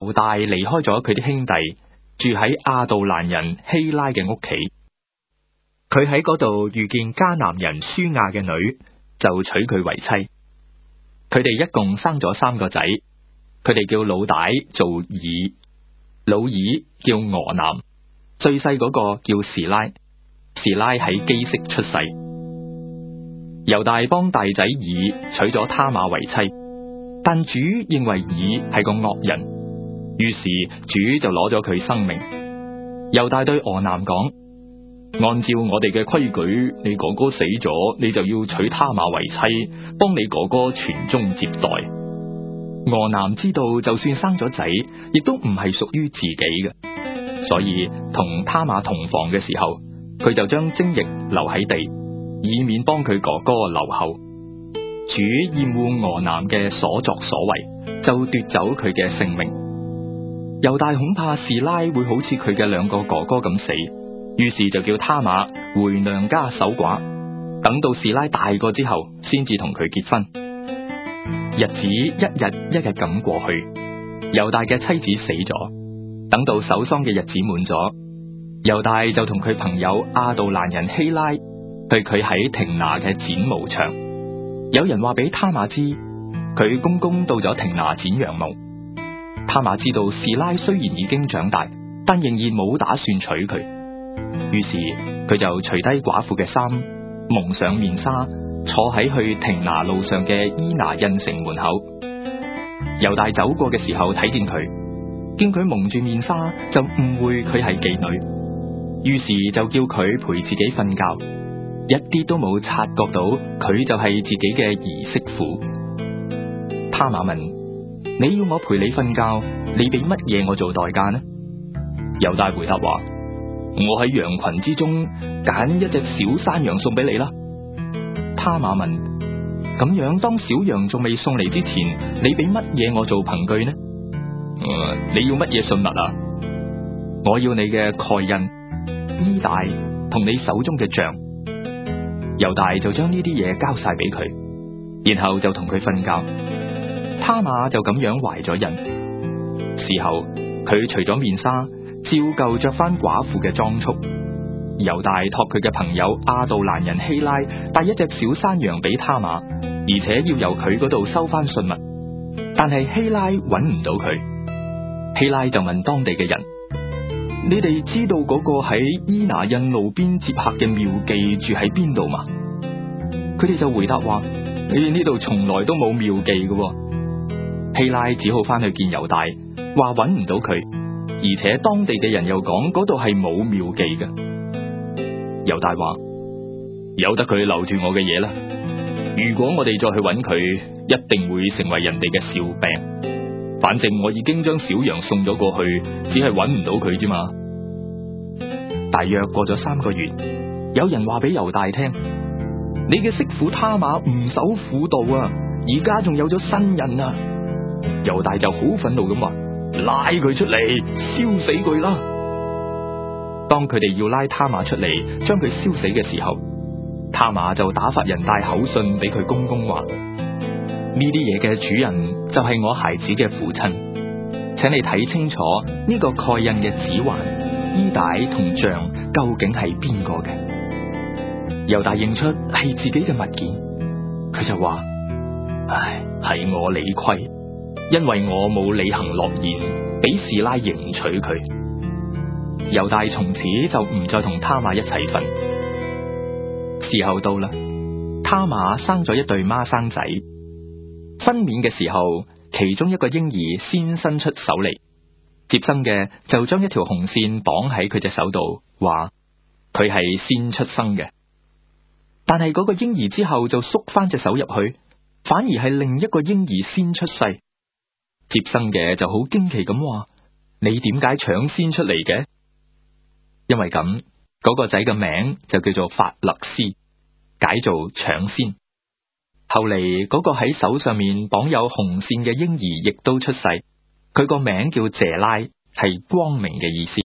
猶大離開咗佢啲兄弟，住喺亞杜蘭人希拉嘅屋企。佢喺嗰度遇見迦南人舒亞嘅女，就娶佢為妻。佢哋一共生咗3個仔，佢哋叫老大做以，老二叫俄南，最細嗰個叫示拉。示拉喺基色出世。猶大幫大仔以娶咗他瑪為妻，但主認為以係個惡人，於是主就攞咗佢生命。猶大對俄南講：按照我哋嘅規矩，你哥哥死咗，你就要娶他瑪為妻，幫你哥哥傳宗接代。俄南知道就算生咗仔，亦都唔係屬於自己嘅，所以同他瑪同房嘅時候，佢就將精液留喺地，以免幫佢哥哥留後。主厭惡俄南嘅所作所為，就奪走佢嘅性命。猶大恐怕示拉會好似佢嘅2個哥哥咁死，於是就叫他瑪回娘家守寡，等到示拉大個之後，先至同佢結婚。日子一日一日咁過去，猶大嘅妻子死咗，等到守喪嘅日子滿咗，猶大就同佢朋友亞杜蘭人希拉去佢喺亭拿嘅剪毛場。有人話俾他瑪知，佢公公到咗亭拿剪羊毛。他瑪知道示拉雖然已經長大，但仍然冇打算娶佢，於是佢就除低寡婦嘅衫，蒙上面紗，坐喺去亭拿路上嘅伊拿印城門口。猶大走過嘅時候睇見佢，見佢蒙住面紗，就誤會佢係妓女，於是就叫佢陪自己瞓覺，一啲都冇察覺到佢就係自己嘅兒媳婦。他瑪問：你要我陪你瞓覺，你俾乜嘢我做代價呢？猶大回答話：我喺羊群之中揀一隻小山羊送俾你啦。他瑪問：咁樣當小羊仲未送嚟之前，你俾乜嘢我做憑據呢？你要乜嘢信物啊？我要你嘅蓋印、衣帶同你手中嘅杖。猶大就將呢啲嘢交晒俾佢，然後就同佢瞓覺。他瑪就咁樣懷咗孕。事後佢除咗面紗，照舊着翻寡婦嘅裝束。猶大託佢嘅朋友亞杜蘭人希拉帶一隻小山羊俾他瑪，而且要由佢嗰度收翻信物。但係希拉揾唔到佢。希拉就問當地嘅人：你哋知道嗰個喺伊拿印路邊接客嘅廟妓住喺邊度嘛？佢哋就回答話：你呢度從來都冇廟妓嘅。希拉只好翻去見猶大，話揾唔到佢，而且當地嘅人又講嗰度係冇廟妓嘅。猶大話：由得佢留住我嘅嘢啦，如果我哋再去揾佢，一定會成為人哋嘅笑柄。反正我已經將小羊送咗過去，只係揾唔到佢啫嘛。大約過咗3個月，有人話俾猶大聽：你嘅媳婦他瑪唔守婦道啊，而家仲有咗新人啊！猶大就好憤怒咁話：拉佢出嚟，燒死佢啦！當佢哋要拉他瑪出嚟，將佢燒死嘅時候，他瑪就打發人帶口信俾佢公公話：呢啲嘢嘅主人就係我孩子嘅父親，請你睇清楚呢個蓋印嘅指環、衣帶同杖究竟係邊個嘅。猶大認出係自己嘅物件，佢就話：唉，係我理虧，因為我冇履行諾言，俾示拉迎娶佢。猶大從此就唔再同他瑪一齊瞓。時候到啦，他瑪生咗一對孖生仔。分娩嘅時候，其中一個嬰兒先伸出手嚟，接生嘅就將一條紅線綁喺佢隻手度，話佢係先出生嘅。但係嗰個嬰兒之後就縮翻隻手入去，反而係另一個嬰兒先出世。接生嘅就好驚奇咁話：你點解搶先出嚟嘅？因為咁，嗰個仔嘅名就叫做法勒斯，解做搶先。後嚟嗰個喺手上面綁有紅線嘅嬰兒亦都出世，佢個名叫謝拉，係光明嘅意思。